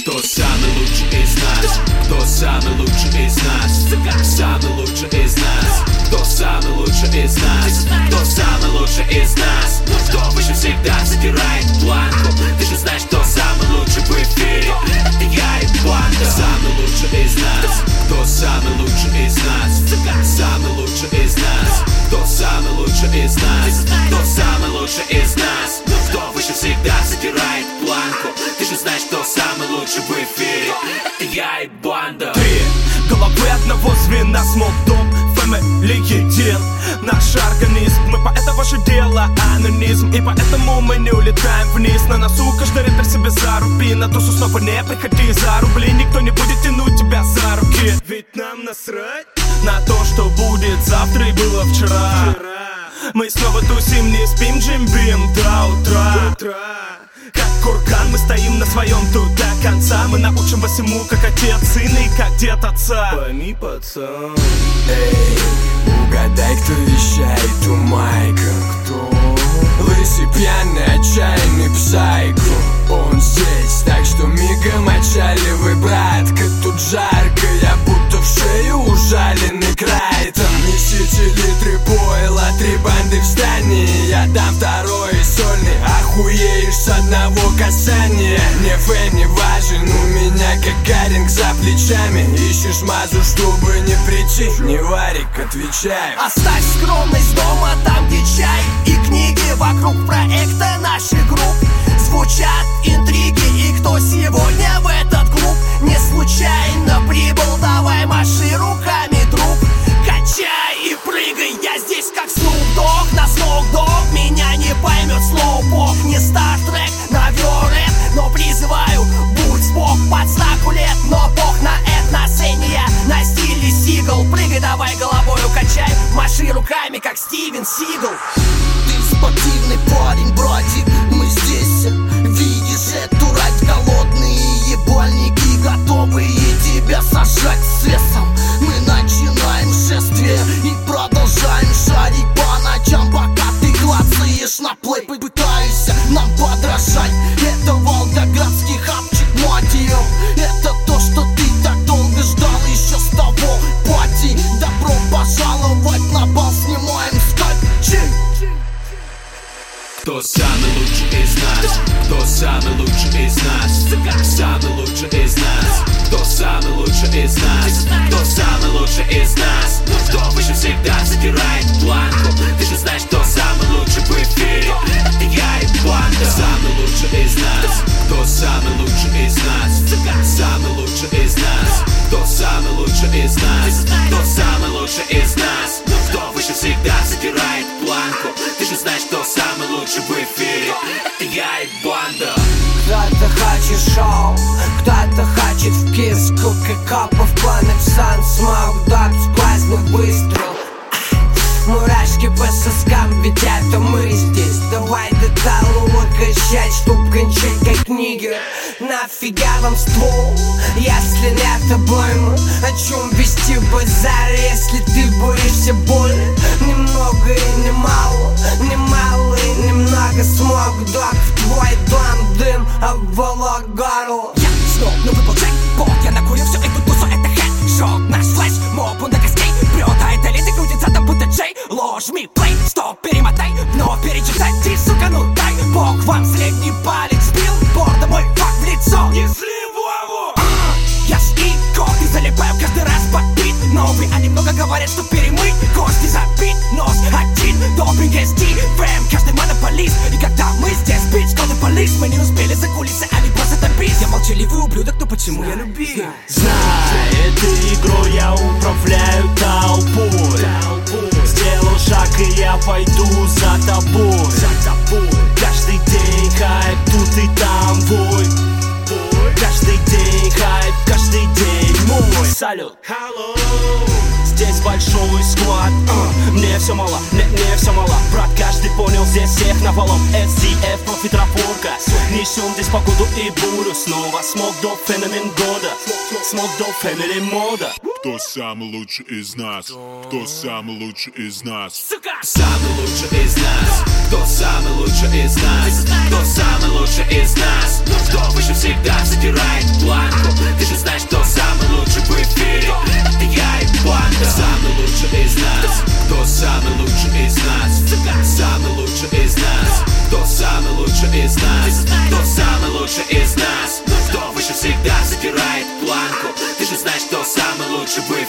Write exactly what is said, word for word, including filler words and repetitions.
Кто самый лучший из нас? Кто самый лучший из нас? Самый лучший из нас. Кто самый лучший из нас? Кто самый лучший из нас? Кто выше всегда задирает планку? Ты же знаешь, кто самый лучший в эфире. Это я и банда. Самый лучший из нас. Кто самый лучший из нас? Самый лучший из нас. Кто самый лучший из нас? Кто самый лучший из нас? Кто выше всегда задирает планку? Ты же знаешь, кто самый лучший в эфире. Это я и банда. Три головы одного звена, смолдом, фэмили един. Наш организм, мы поэтому ваше дело анонизм. И поэтому мы не улетаем вниз. На носу каждый ретро себе заруби. На тусу снова не приходи за рубли. Никто не будет тянуть тебя за руки. Ведь нам насрать на то, что будет завтра и было вчера. Мы снова тусим, не спим, джимбим до утра. Как курган мы стоим на своем тут до конца. Мы научим вас всему, как отец сына и как дед отца. Пойми, пацан. Эй, угадай, кто вещает у майка. Кто? Лысый, пьяный, отчаянный псайко. Он здесь, так что мигом отчаливай, братка. Тут жарко, я будто в шею ужаленный крайтом. Несите литры пойла, три банды в здании. Я дам второй сольный, охуеешь с одного касания. Мне фейм не важен, у меня Гагаринг за плечами. Ищешь мазу, чтобы не прийти, не варик, отвечаю. Оставь скромность дома, там где чай и книги. Вокруг проекта наших групп звучат интриги. И кто сегодня в этот клуб не случайно прибыл, давай маши руками, друг. Качай и прыгай, я здесь как Snoop Dogg на Smoke Dog. Меня не поймет Slowpoke, не Star Trek, наверное, но призываю, будь спок под знаку лет. Но бог на этносцене, на стиле Сигал. Прыгай давай головою, качай, маши руками, как Стивен Сигал. Ты спортивный парень, братик, мы здесь. Видишь эту рать, голодные ебальники, готовые тебя сожрать с весом. Мы начинаем шествие и продолжаем шарить по ночам, пока ты клацаешь на плей. Пытаешься нам подражать, это волгоградский хапчик, мать ее. Это то, что ты так долго ждал еще с того пати. Добро пожаловать на бал, снимаем скотчи. Кто самый лучший из нас? Кто самый лучший из нас? Самый лучший из нас. Кто самый лучший из нас? Кто самый лучший из нас? Кто выше всегда задирает планку? Ты же знаешь, кто самый лучший в эфире. Это я и банда. Самый лучший из нас. Кто самый лучший из нас? Самый лучший из нас. Кто самый лучший из нас? Кто самый лучший из нас? Кто выше всегда задирает планку? Ты же знаешь, кто самый лучший в эфире. Это я и банда. Кто-то хочет шоу, кто-то хочет в киску. Капов планы в сан, смог даб, сквозный выстрел. Мурашки по соскам, ведь это мы здесь. Давай до талого качать, чтоб кончать как книги. Нафига вам ствол, если нет обоймы? О чем вести базар, если ты боишься боли? Немного и не мало, не мало и немного. Смог док в твой дом, дым обволок горло. Я снова, ну выпал джекпот, я накурил всю эту тусу, это хэдшот. Наш флеш, моб, он до костей прет, а это литы крутится там будто Джей. Ложь ми плей, стоп, перемотай, но перечитай, ты, сука, ну дай бог вам средний палец сбил, борда мой факт в лицо. Несли Вову! Я ж иго, и залипаю каждый раз под бит. Новый, они много говорят, что перемыть, кости забит, нос один, допинг эс ди, фэм, каждый монополист. И когда мы здесь, бич, коды полис, мы не успели за кулисы, они просто топить. Я молчаливый ублюдок, но почему я любил? Знай, этой игрой я управляю толпой. Сделал шаг, и я пойду за тобой. Каждый день хайп, тут и там вой. Каждый день хайп, каждый день мой. Салют, здесь большой склад, uh, мне все мало, мне, мне все мало. Брат, каждый понял, здесь всех навалом. эс ди эф, профит, рапорка. Несем здесь погоду и бурю. Снова Smoke Dog, феномен года. Smoke Dog, фэмили мода. Кто самый лучший из нас? Кто самый лучший из нас? Самый лучший из нас. Кто самый лучший из нас? Кто самый лучший из нас? Кто выше всегда задирает план? лучший из нас? Кто выше всегда задирает планку? Ты же знаешь, кто самый лучший в